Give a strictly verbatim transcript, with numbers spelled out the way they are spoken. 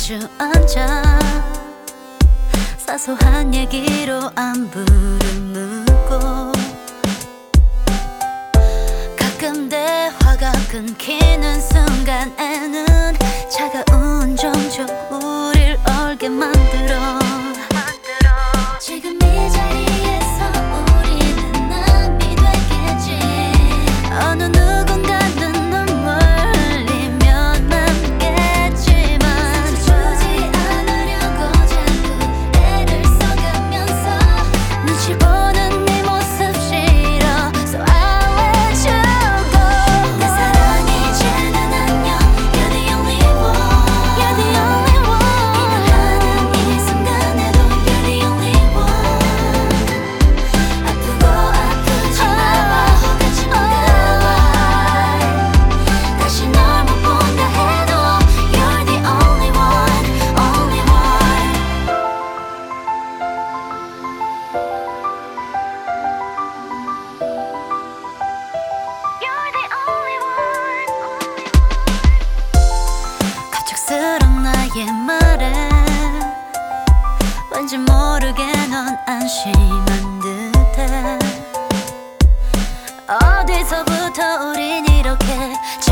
주저앉아 사소한 얘기로 안부를 묻고 가끔 대화가 끊기는 순간에는 차가운 정적 우릴 얼게 만들어 지금 이 자리에서 우리는 남이 되겠지 어느 누군가는 눈물 흘리며 남겠지만 주지 않으려고 자꾸 애를 써가면서 눈치 보는 네 모습 싫어 So I let you go 내 사랑 이제는 안녕 You're the only one You're the only one 이별하는 이 순간에도 You're the only one 아프고 아프지 마봐 허가지 마봐 다시 널 못 본다 해도 You're the only one Only one You're the only one Only one 갑작스런 나의 말에 왠지 모르게 넌 안심한 듯해 어디서부터 우린 이렇게